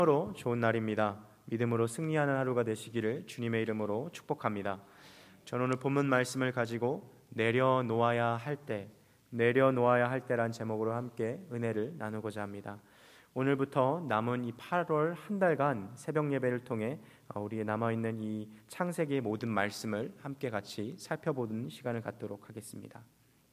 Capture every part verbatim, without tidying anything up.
로 좋은 날입니다. 믿음으로 승리하는 하루가 되시기를 주님의 이름으로 축복합니다. 저는 오늘 본문 말씀을 가지고 내려놓아야 할 때, 내려놓아야 할 때란 제목으로 함께 은혜를 나누고자 합니다. 오늘부터 남은 이 팔월 한 달간 새벽 예배를 통해 우리의 남아있는 이 창세기의 모든 말씀을 함께 같이 살펴보는 시간을 갖도록 하겠습니다.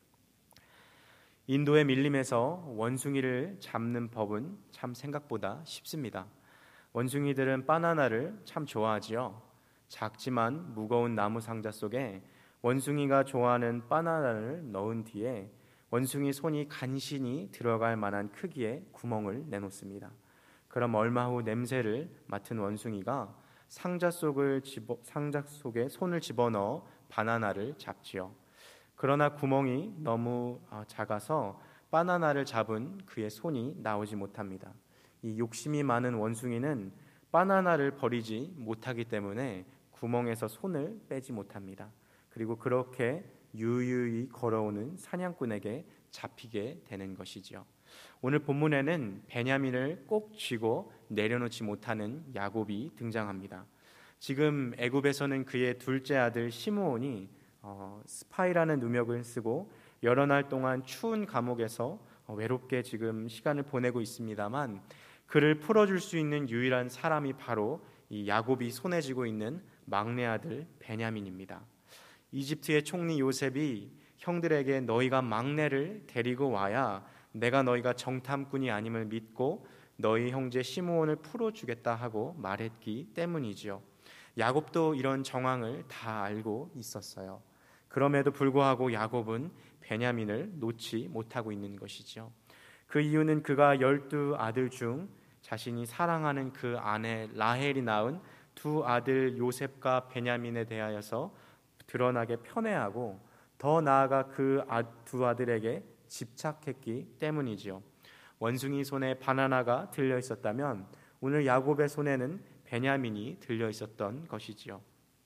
인도의 밀림에서 원숭이를 잡는 법은 참 생각보다 쉽습니다. 원숭이들은 바나나를 참 좋아하지요. 작지만 무거운 나무 상자 속에 원숭이가 좋아하는 바나나를 넣은 뒤에 원숭이 손이 간신히 들어갈 만한 크기의 구멍을 내놓습니다. 그럼 얼마 후 냄새를 맡은 원숭이가 상자 속을 집어, 상자 속에 손을 집어넣어 바나나를 잡지요. 그러나 구멍이 너무 작아서 바나나를 잡은 그의 손이 나오지 못합니다. 이 욕심이 많은 원숭이는 바나나를 버리지 못하기 때문에 구멍에서 손을 빼지 못합니다. 그리고 그렇게 유유히 걸어오는 사냥꾼에게 잡히게 되는 것이지요. 오늘 본문에는 베냐민을 꼭 쥐고 내려놓지 못하는 야곱이 등장합니다. 지금 애굽에서는 그의 둘째 아들 시므온이 어, 스파이라는 누명을 쓰고 여러 날 동안 추운 감옥에서 어, 외롭게 지금 시간을 보내고 있습니다만 그를 풀어줄 수 있는 유일한 사람이 바로 이 야곱이 손에 쥐고 있는 막내 아들 베냐민입니다. 이집트의 총리 요셉이 형들에게 너희가 막내를 데리고 와야 내가 너희가 정탐꾼이 아님을 믿고 너희 형제 시므온을 풀어주겠다 하고 말했기 때문이지요. 야곱도 이런 정황을 다 알고 있었어요. 그럼에도 불구하고 야곱은 베냐민을 놓지 못하고 있는 것이죠. 그 이유는 그가 열두 아들 중 자신이 사랑하는 그 아내 라헬이 낳은 두 아들 요셉과 베냐민에 대하여서 드러나게 편애하고 더 나아가 그 두 아들에게 집착했기 때문이지요. 원숭이 손에 바나나가 들려 있었다면 오늘 야곱의 손에는 베냐민이 들려 있었던 것이지요.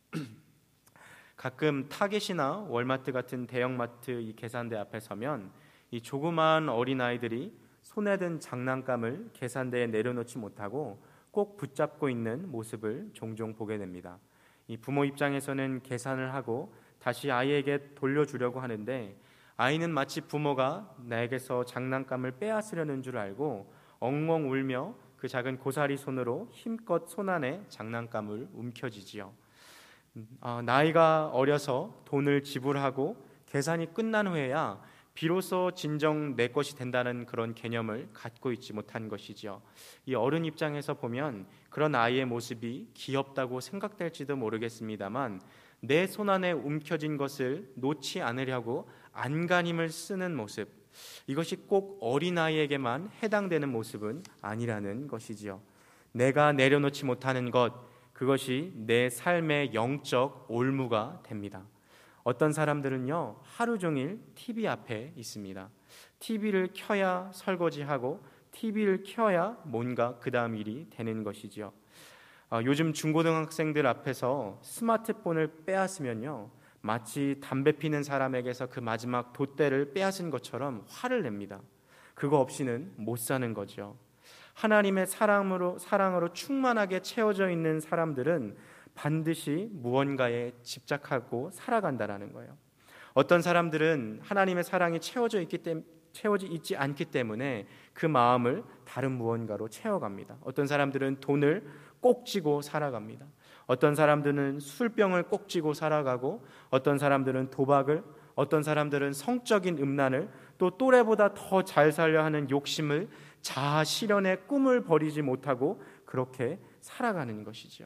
가끔 타겟이나 월마트 같은 대형마트 이 계산대 앞에 서면 이 조그마한 어린아이들이 손에 든 장난감을 계산대에 내려놓지 못하고 꼭 붙잡고 있는 모습을 종종 보게 됩니다. 이 부모 입장에서는 계산을 하고 다시 아이에게 돌려주려고 하는데 아이는 마치 부모가 나에게서 장난감을 빼앗으려는 줄 알고 엉엉 울며 그 작은 고사리 손으로 힘껏 손 안에 장난감을 움켜쥐지요. 어, 나이가 어려서 돈을 지불하고 계산이 끝난 후에야 비로소 진정 내 것이 된다는 그런 개념을 갖고 있지 못한 것이지요. 이 어른 입장에서 보면 그런 아이의 모습이 귀엽다고 생각될지도 모르겠습니다만 내 손 안에 움켜진 것을 놓지 않으려고 안간힘을 쓰는 모습, 이것이 꼭 어린아이에게만 해당되는 모습은 아니라는 것이지요. 내가 내려놓지 못하는 것, 그것이 내 삶의 영적 올무가 됩니다. 어떤 사람들은요 하루 종일 티비 앞에 있습니다. 티비를 켜야 설거지하고 티비를 켜야 뭔가 그 다음 일이 되는 것이죠. 어, 요즘 중고등학생들 앞에서 스마트폰을 빼앗으면요 마치 담배 피는 사람에게서 그 마지막 돛대를 빼앗은 것처럼 화를 냅니다. 그거 없이는 못 사는 거죠. 하나님의 사랑으로, 사랑으로 충만하게 채워져 있는 사람들은 반드시 무언가에 집착하고 살아간다는 거예요. 어떤 사람들은 하나님의 사랑이 채워져 있기 때문에 채워져 있지 않기 때문에 그 마음을 다른 무언가로 채워갑니다. 어떤 사람들은 돈을 꼭 쥐고 살아갑니다. 어떤 사람들은 술병을 꼭 쥐고 살아가고 어떤 사람들은 도박을, 어떤 사람들은 성적인 음란을, 또 또래보다 더 잘 살려 하는 욕심을 자아 실현의 꿈을 버리지 못하고 그렇게 살아가는 것이죠.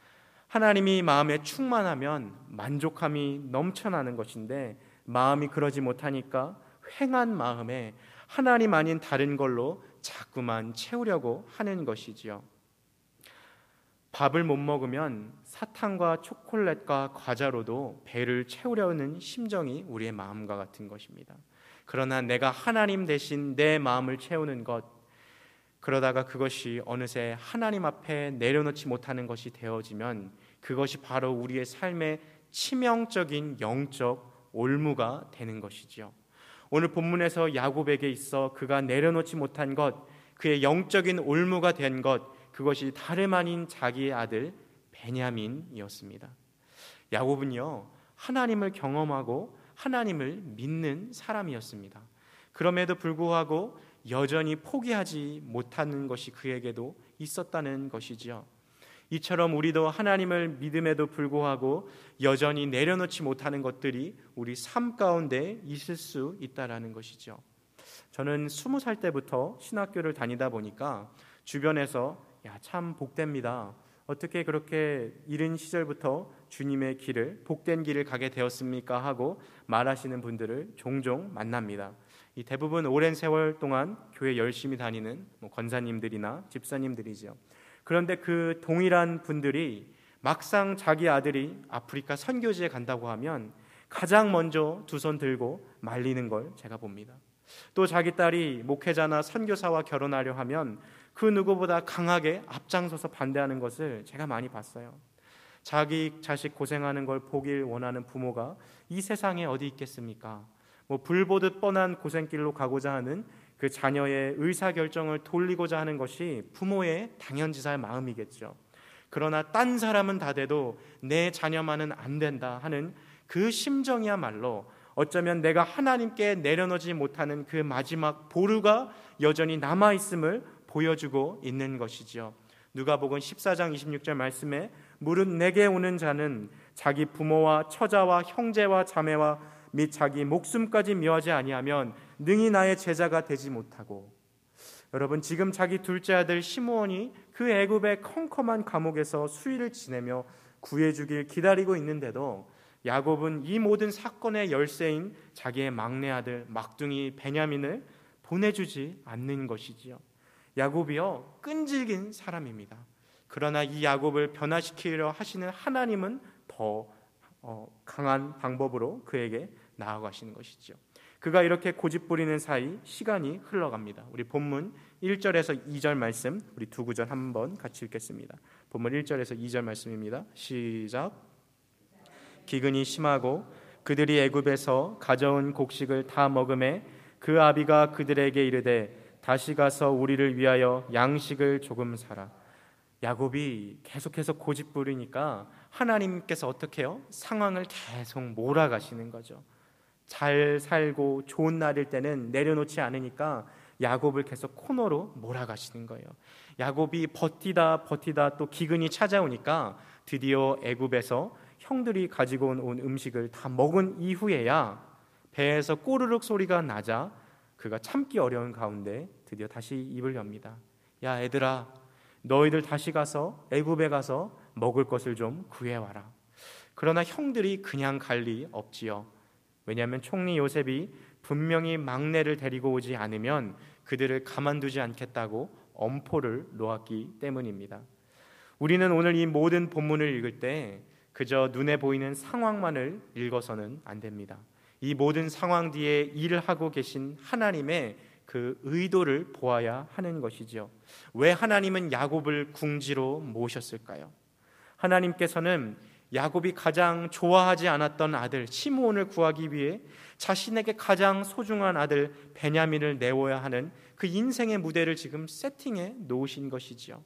하나님이 마음에 충만하면 만족함이 넘쳐나는 것인데 마음이 그러지 못하니까 횡한 마음에 하나님 아닌 다른 걸로 자꾸만 채우려고 하는 것이지요. 밥을 못 먹으면 사탕과 초콜릿과 과자로도 배를 채우려는 심정이 우리의 마음과 같은 것입니다. 그러나 내가 하나님 대신 내 마음을 채우는 것, 그러다가 그것이 어느새 하나님 앞에 내려놓지 못하는 것이 되어지면 그것이 바로 우리의 삶의 치명적인 영적 올무가 되는 것이지요. 오늘 본문에서 야곱에게 있어 그가 내려놓지 못한 것, 그의 영적인 올무가 된 것, 그것이 다름 아닌 자기의 아들 베냐민이었습니다. 야곱은요, 하나님을 경험하고 하나님을 믿는 사람이었습니다. 그럼에도 불구하고 여전히 포기하지 못하는 것이 그에게도 있었다는 것이지요. 이처럼 우리도 하나님을 믿음에도 불구하고 여전히 내려놓지 못하는 것들이 우리 삶 가운데 있을 수 있다라는 것이죠. 저는 스무 살 때부터 신학교를 다니다 보니까 주변에서 야, 참 복됩니다. 어떻게 그렇게 이른 시절부터 주님의 길을, 복된 길을 가게 되었습니까? 하고 말하시는 분들을 종종 만납니다. 이 대부분 오랜 세월 동안 교회 열심히 다니는 뭐 권사님들이나 집사님들이죠. 그런데 그 동일한 분들이 막상 자기 아들이 아프리카 선교지에 간다고 하면 가장 먼저 두 손 들고 말리는 걸 제가 봅니다. 또 자기 딸이 목회자나 선교사와 결혼하려 하면 그 누구보다 강하게 앞장서서 반대하는 것을 제가 많이 봤어요. 자기 자식 고생하는 걸 보길 원하는 부모가 이 세상에 어디 있겠습니까? 뭐 불보듯 뻔한 고생길로 가고자 하는 그 자녀의 의사결정을 돌리고자 하는 것이 부모의 당연지사의 마음이겠죠. 그러나 딴 사람은 다 돼도 내 자녀만은 안 된다 하는 그 심정이야말로 어쩌면 내가 하나님께 내려놓지 못하는 그 마지막 보루가 여전히 남아있음을 보여주고 있는 것이지요. 누가복음 십사 장 이십육 절 말씀에 무릇 내게 오는 자는 자기 부모와 처자와 형제와 자매와 및 자기 목숨까지 미워하지 아니하면 능히 나의 제자가 되지 못하고. 여러분, 지금 자기 둘째 아들 시므온이 그 애굽의 컴컴한 감옥에서 수일을 지내며 구해주길 기다리고 있는데도 야곱은 이 모든 사건의 열쇠인 자기의 막내 아들 막둥이 베냐민을 보내주지 않는 것이지요. 야곱이요, 끈질긴 사람입니다. 그러나 이 야곱을 변화시키려 하시는 하나님은 더 어, 강한 방법으로 그에게 나아가시는 것이죠. 그가 이렇게 고집 부리는 사이 시간이 흘러갑니다. 우리 본문 일 절에서 이 절 말씀, 우리 두 구절 한번 같이 읽겠습니다. 본문 일 절에서 이 절 말씀입니다. 시작. 기근이 심하고 그들이 애굽에서 가져온 곡식을 다 먹음에 그 아비가 그들에게 이르되 다시 가서 우리를 위하여 양식을 조금 사라. 야곱이 계속해서 고집 부리니까 하나님께서 어떻게 해요? 상황을 계속 몰아가시는 거죠. 잘 살고 좋은 날일 때는 내려놓지 않으니까 야곱을 계속 코너로 몰아가시는 거예요. 야곱이 버티다 버티다 또 기근이 찾아오니까 드디어 애굽에서 형들이 가지고 온 음식을 다 먹은 이후에야 배에서 꼬르륵 소리가 나자 그가 참기 어려운 가운데 드디어 다시 입을 엽니다. 야, 얘들아, 너희들 다시 가서 애굽에 가서 먹을 것을 좀 구해와라. 그러나 형들이 그냥 갈 리 없지요. 왜냐하면 총리 요셉이 분명히 막내를 데리고 오지 않으면 그들을 가만두지 않겠다고 엄포를 놓았기 때문입니다. 우리는 오늘 이 모든 본문을 읽을 때 그저 눈에 보이는 상황만을 읽어서는 안 됩니다. 이 모든 상황 뒤에 일을 하고 계신 하나님의 그 의도를 보아야 하는 것이지요. 왜 하나님은 야곱을 궁지로 모셨을까요? 하나님께서는 야곱이 가장 좋아하지 않았던 아들 시므온을 구하기 위해 자신에게 가장 소중한 아들 베냐민을 내어야 하는 그 인생의 무대를 지금 세팅해 놓으신 것이지요.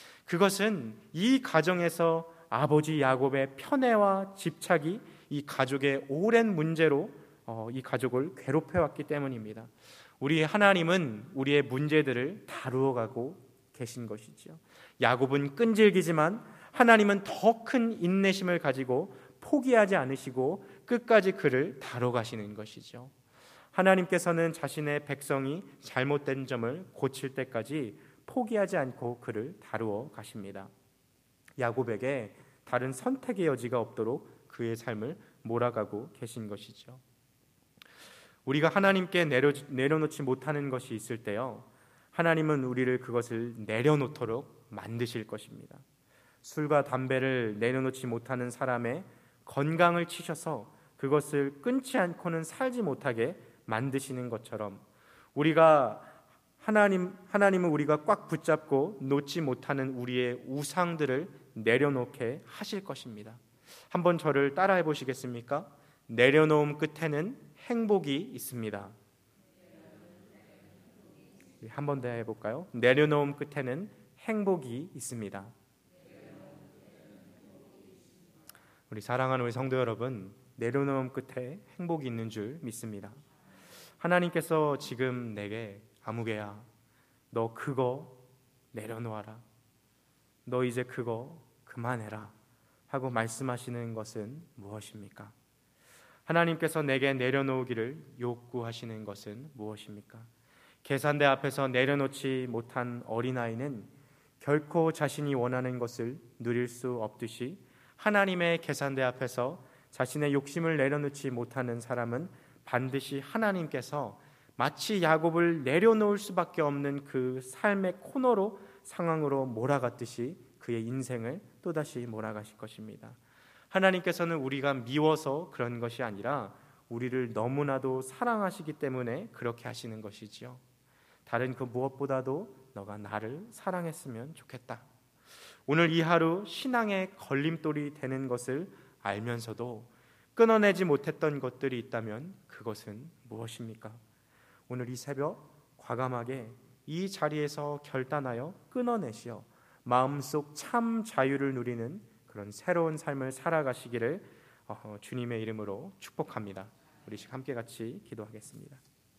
그것은 이 가정에서 아버지 야곱의 편애와 집착이 이 가족의 오랜 문제로 어, 이 가족을 괴롭혀왔기 때문입니다. 우리 하나님은 우리의 문제들을 다루어가고 계신 것이지요. 야곱은 끈질기지만 하나님은 더 큰 인내심을 가지고 포기하지 않으시고 끝까지 그를 다뤄가시는 것이죠. 하나님께서는 자신의 백성이 잘못된 점을 고칠 때까지 포기하지 않고 그를 다루어 가십니다. 야곱에게 다른 선택의 여지가 없도록 그의 삶을 몰아가고 계신 것이죠. 우리가 하나님께 내려, 내려놓지 못하는 것이 있을 때요, 하나님은 우리를 그것을 내려놓도록 만드실 것입니다. 술과 담배를 내려놓지 못하는 사람의 건강을 치셔서 그것을 끊지 않고는 살지 못하게 만드시는 것처럼 우리가 하나님, 하나님은 우리가 꽉 붙잡고 놓지 못하는 우리의 우상들을 내려놓게 하실 것입니다. 한번 저를 따라해 보시겠습니까? 내려놓음 끝에는 행복이 있습니다. 한 번 더 해볼까요? 내려놓음 끝에는 행복이 있습니다. 우리 사랑하는 우리 성도 여러분, 내려놓음 끝에 행복이 있는 줄 믿습니다. 하나님께서 지금 내게 아무개야, 너 그거 내려놓아라, 너 이제 그거 그만해라 하고 말씀하시는 것은 무엇입니까? 하나님께서 내게 내려놓기를 요구하시는 것은 무엇입니까? 계산대 앞에서 내려놓지 못한 어린아이는 결코 자신이 원하는 것을 누릴 수 없듯이 하나님의 계산대 앞에서 자신의 욕심을 내려놓지 못하는 사람은 반드시 하나님께서 마치 야곱을 내려놓을 수밖에 없는 그 삶의 코너로, 상황으로 몰아갔듯이 그의 인생을 또다시 몰아가실 것입니다. 하나님께서는 우리가 미워서 그런 것이 아니라 우리를 너무나도 사랑하시기 때문에 그렇게 하시는 것이지요. 다른 그 무엇보다도 너가 나를 사랑했으면 좋겠다. 오늘 이 하루 신앙의 걸림돌이 되는 것을 알면서도 끊어내지 못했던 것들이 있다면 그것은 무엇입니까? 오늘 이 새벽 과감하게 이 자리에서 결단하여 끊어내시어 마음속 참 자유를 누리는 그런 새로운 삶을 살아가시기를 주님의 이름으로 축복합니다. 우리 함께 같이 기도하겠습니다.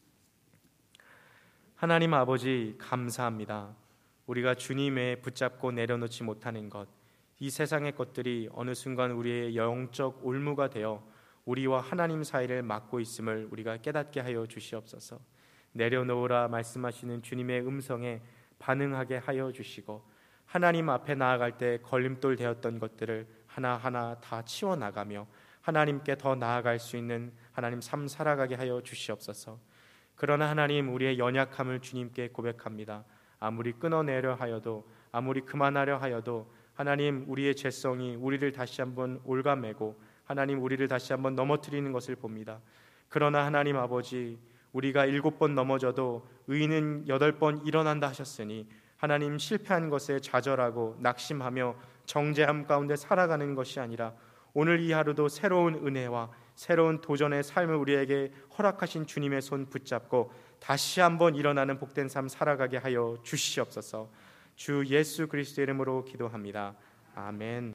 하나님 아버지, 감사합니다. 우리가 주님의 붙잡고 내려놓지 못하는 것, 이 세상의 것들이 어느 순간 우리의 영적 올무가 되어 우리와 하나님 사이를 막고 있음을 우리가 깨닫게 하여 주시옵소서. 내려놓으라 말씀하시는 주님의 음성에 반응하게 하여 주시고, 하나님 앞에 나아갈 때 걸림돌 되었던 것들을 하나하나 다 치워나가며 하나님께 더 나아갈 수 있는 하나님 삶 살아가게 하여 주시옵소서. 그러나 하나님, 우리의 연약함을 주님께 고백합니다. 아무리 끊어내려 하여도, 아무리 그만하려 하여도 하나님, 우리의 죄성이 우리를 다시 한번 올가매고 하나님, 우리를 다시 한번 넘어뜨리는 것을 봅니다. 그러나 하나님 아버지, 우리가 일곱 번 넘어져도 의인은 여덟 번 일어난다 하셨으니 하나님, 실패한 것에 좌절하고 낙심하며 정죄함 가운데 살아가는 것이 아니라 오늘 이 하루도 새로운 은혜와 새로운 도전의 삶을 우리에게 허락하신 주님의 손 붙잡고 다시 한번 일어나는 복된 삶 살아가게 하여 주시옵소서. 주 예수 그리스도의 이름으로 기도합니다. 아멘.